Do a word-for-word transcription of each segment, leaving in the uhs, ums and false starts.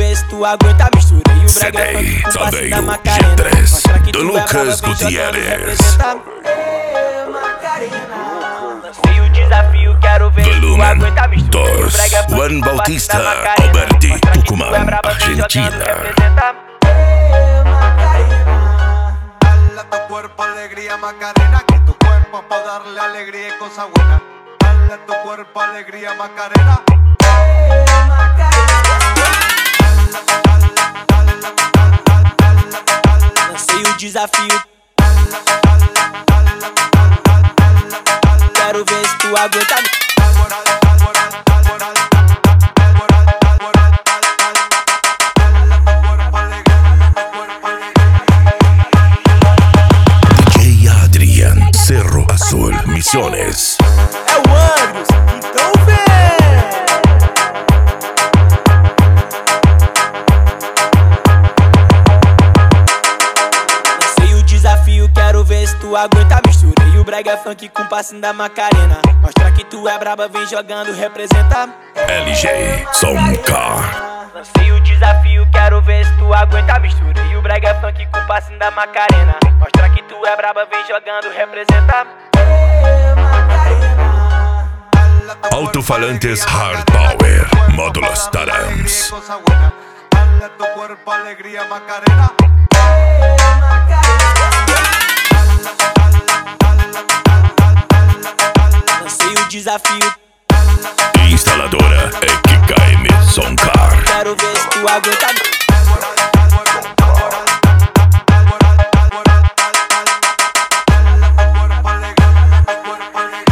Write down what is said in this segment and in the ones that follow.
ver se tu aguenta. Misturei o brega funk com passe da Macarena. G três Mostra que do tu é Lucas braba, vem jogando, Gutierrez. representa. Ê, Macarena. Lancei o desafio, quero ver se tu Volumen aguenta. Misturei o dos brega funk Juan com passe Bautista da Macarena. Alberti, Mostra que tu Tucumán, é braba, vem jogando, Argentina. representa. Ê, Macarena. Dale a tu cuerpo alegría, Macarena, que tu cuerpo pa' darle alegría y cosa buena. Dale a tu cuerpo alegría, Macarena. Ê, Macarena. Lancei o desafio, quero ver se tu aguenta. D J Adrian, Cerro Azul, Misiones. É o Andros, então vem! Lancei o desafio, quero ver se tu aguenta. Misturei o brega funk com passinho da Macarena. Mostra que tu é braba, vem jogando, representa. L G Soncar. Lancei o desafio, quero ver se tu aguenta. Misturei o brega funk com passinho da Macarena. Mostra que tu é braba, vem jogando, representa. Ê, Macarena. Alto-falantes Hard Power, módulos Tarams. Dale a tu cuerpo alegría, Macarena. Ê, Macarena. Lancei o desafio, Instaladora E K M Soncar. quero ver se tu aguenta.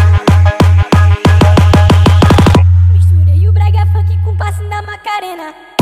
Misturei o brega funk com passe da Macarena.